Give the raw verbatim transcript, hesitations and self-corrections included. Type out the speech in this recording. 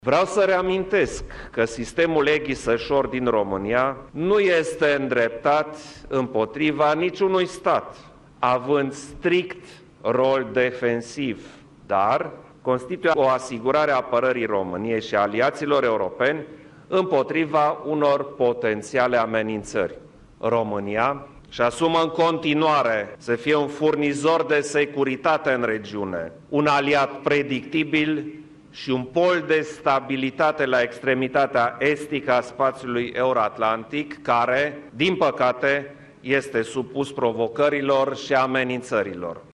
Vreau să reamintesc că sistemul Eghi-Sășor din România nu este îndreptat împotriva niciunui stat, având strict rol defensiv, dar constituie o asigurare a apărării României și a aliaților europeni împotriva unor potențiale amenințări. România își asumă în continuare să fie un furnizor de securitate în regiune, un aliat predictibil și un pol de stabilitate la extremitatea estică a spațiului euro-atlantic, care, din păcate, este supus provocărilor și amenințărilor.